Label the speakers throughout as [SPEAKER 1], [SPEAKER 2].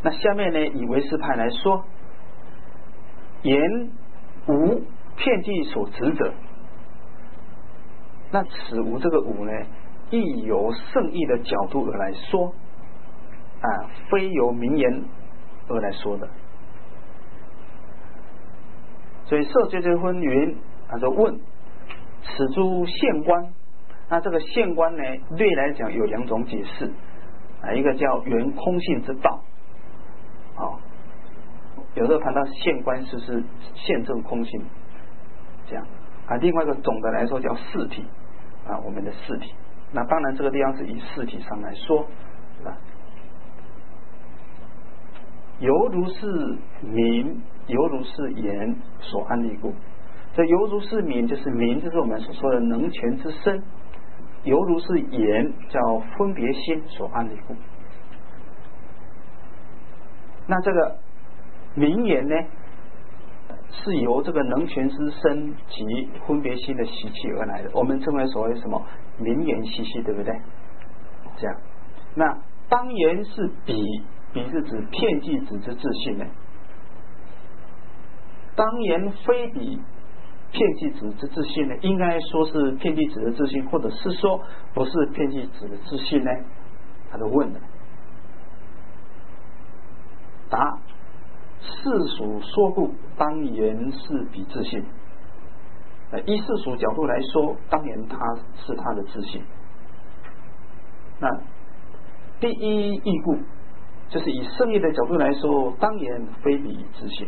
[SPEAKER 1] 那下面呢，以唯识派来说，言无遍计所执者，那此无这个无呢，亦由圣义的角度而来说啊，非由名言而来说的。所以色觉觉分云，他说问此诸现观，那这个现观呢，略来讲有两种解释啊，一个叫圆空性之道，有时候谈到现观是现证空性这样啊，另外一个总的来说叫四体啊，我们的四体。那当然这个地方是以四体上来说，是吧？犹如是名，犹如是言所安立故。这犹如是名，就是名，就是我们所说的能全之身；犹如是言，叫分别心所安立故。那这个名言呢，是由这个能全之身及分别心的习气而来的，我们称为所谓什么名言习气，对不对？这样，那当言是比是指遍计指之自信呢？当言非比遍计指之自信呢？应该说是遍计指的自信，或者是说不是遍计指的自信呢？他就问了，答：世俗说故，当言是比自信。依世俗角度来说，当然他是他的自信。那第一义故，就是以圣义的角度来说，当然非比自信。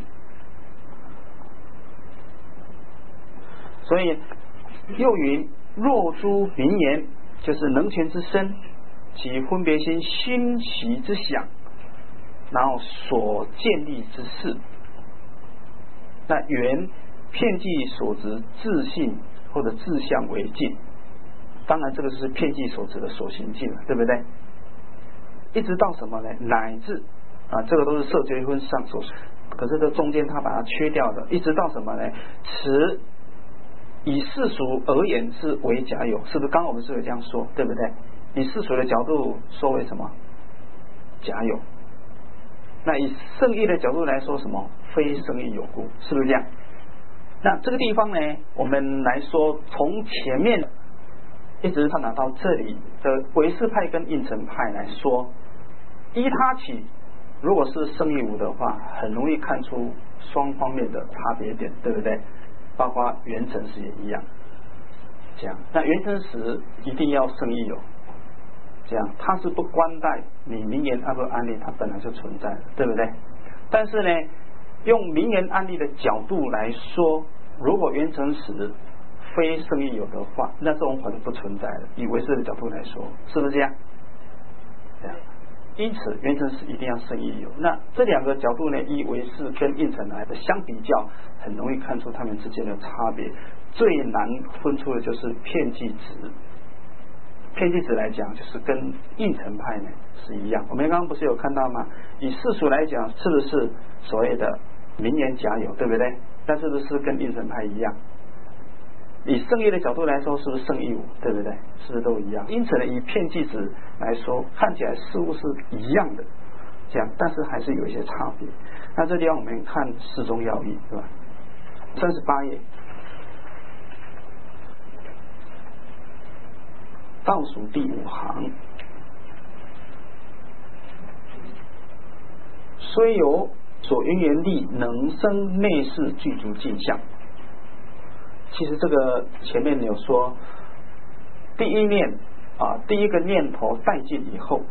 [SPEAKER 1] 所以又云：若诸名言，就是能全之身及分别心心习之想，然后所建立之事，那原遍计所执自信或者自相为境，当然这个就是遍计所执的所行境了，对不对？一直到什么呢？乃至啊，这个都是色觉分上所，可是这中间他把它缺掉的，一直到什么呢？此以世俗而言是为假有，是不是？刚刚我们是有这样说，对不对？以世俗的角度说为什么假有？那以圣义的角度来说，什么非圣义有故，是不是这样？那这个地方呢，我们来说，从前面一直探讨到这里的唯识派跟应成派来说，依他起，如果是圣义无的话，很容易看出双方面的差别点，对不对？包括缘成时也一样，这样。那缘成时一定要圣义有，这样它是不关待你名言安不安立，它本来就存在的，对不对？但是呢，用名言安立的角度来说，如果缘成时非圣义有的话，那这种法就不存在了。以唯识的角度来说，是不是这样？这样。因此缘成时一定要圣义有。那这两个角度呢，以唯识跟应成来的相比较，很容易看出他们之间的差别。最难分出的就是遍计执。遍计执来讲，就是跟应成派呢是一样。我们刚刚不是有看到吗？以世俗来讲，是不是所谓的名言假有，对不对？但是不是跟应成派一样？以圣义的角度来说，是不是圣义无，对不对？是不是都一样？因此呢，以遍计执来说，看起来似乎是一样的，这样，但是还是有一些差别。那这地方我们看释中要义，对吧？38页，倒数第5行，虽有所缘缘力，能生内视具足镜像。其实这个前面有说，第一念啊，第一个念头带进以后，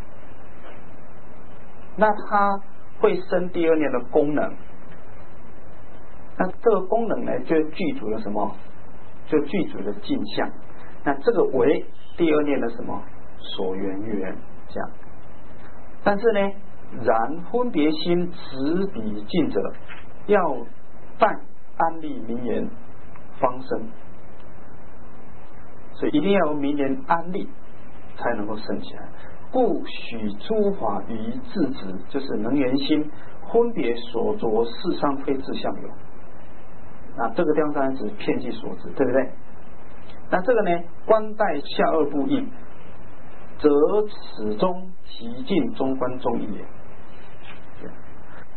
[SPEAKER 1] 那它会生第二念的功能。那这个功能呢，就具足了什么？就具足了镜像。那这个为第二念的什么所缘缘，这样。但是呢，然分别心执彼境者，要待安立名言方生，所以一定要有名言安立才能够生起来。故许诸法于自执，就是能缘心分别所着事上非自相有。那这个地方当然指遍计所执，对不对？那这个呢，观待下二部义，则此中极尽中观中义也。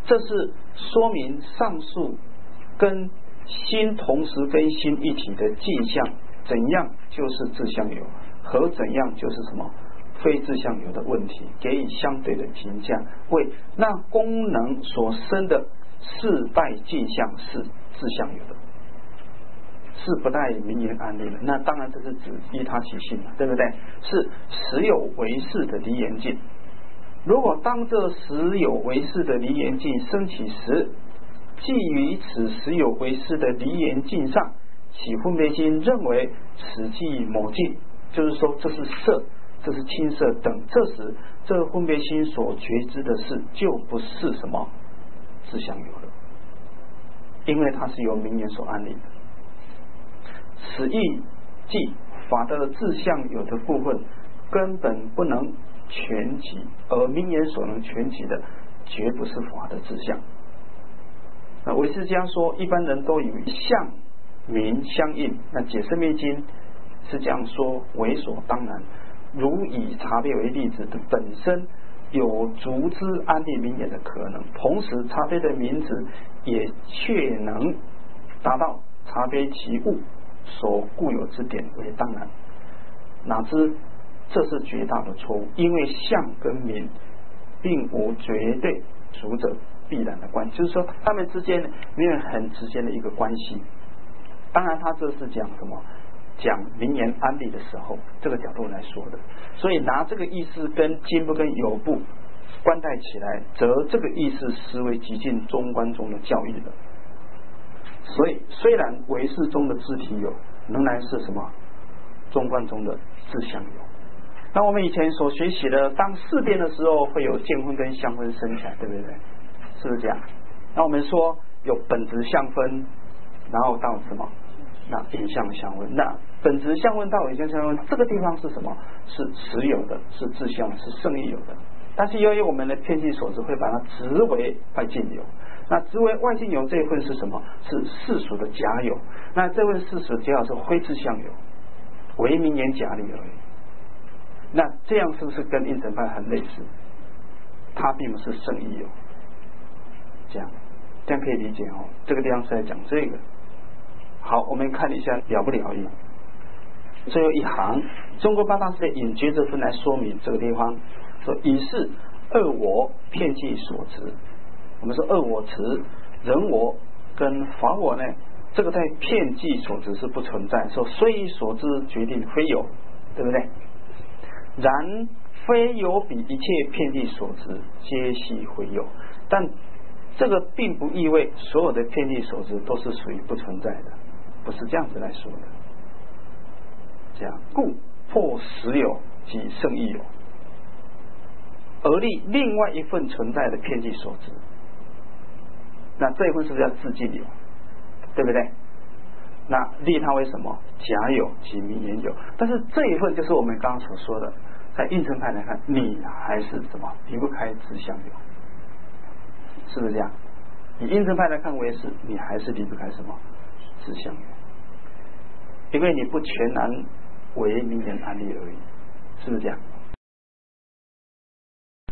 [SPEAKER 1] 这是说明上述跟心同时跟心一体的镜像，怎样就是自相有，和怎样就是什么非自相有的问题，给予相对的评价，为那功能所生的世代镜像是自相有的，是不带名言案例的。那当然这是指依他其性嘛，对不对？是实有为是的离言境。如果当这实有为是的离言境升起时，基于此实有为是的离言境上起分别心，认为此即某境，就是说这是色，这是青色等，这时这个分别心所觉知的事就不是什么自相有了，因为它是由名言所安立的。此意即法的自相有的部分根本不能全集，而名言所能全集的绝不是法的自相。那唯识家说一般人都以为相名相应，那解释密经是这样说，为所当然。如以茶杯为例子的本身有足之安立名言的可能，同时茶杯的名字也确能达到茶杯其物所固有之点为当然，哪知这是绝大的错误，因为相跟名并无绝对主者必然的关系，就是说他们之间没有很直接的一个关系。当然他这是讲什么，讲名言安立的时候这个角度来说的，所以拿这个意思跟今不跟有不关带起来，则这个意思实为极尽中观中的教义了。所以虽然唯识中的自体有，仍然是什么中观中的自相有。那我们以前所学习的，当四变的时候会有见分跟相分生起来，对不对？是不是这样？那我们说有本质相分，然后到什么？那影像相分。那本质相分到影像相分，这个地方是什么？是实有的，是自相，是胜义有的。但是由于我们的偏见所致，会把它执为外境有。那执为外境有这一份是什么？是世俗的假有。那这份世俗的假有是非自相有，为名言假理而已。那这样是不是跟应成派很类似？它并不是胜义有，这样可以理解哦。这个地方是在讲这个。好，我们看一下了不了义。最后一行，中国八大师引觉者分来说明这个地方，说以是二我遍计所执。我们说二我执，人我跟法我呢，这个在遍计所执是不存在，说虽所知决定非有，对不对？然非有比一切遍计所执皆系非有，但这个并不意味所有的遍计所执都是属于不存在的，不是这样子来说的。这样故破实有即胜义有，而立另外一份存在的遍计所执。那这一份是不是叫自净有？对不对？那立它为什么？假有及名言有。但是这一份就是我们刚刚所说的，在应成派来看，你还是什么离不开自相有，是不是这样？以应成派来看为是，你还是离不开什么自相有，因为你不全然为名言安立而已，是不是这样？